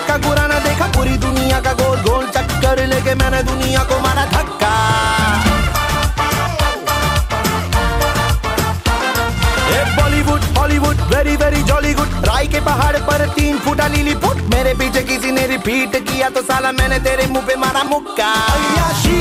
का बुरा ना देखा, पूरी दुनिया का गोल गोल चक्कर लेके मैंने दुनिया को मारा धक्का। Bollywood Hollywood very very jolly good, राय के पहाड़ पर 3 फुटा लीली फुट, मेरे पीछे किसी ने रिपीट किया तो साला मैंने तेरे मुंह पे मारा मुक्का।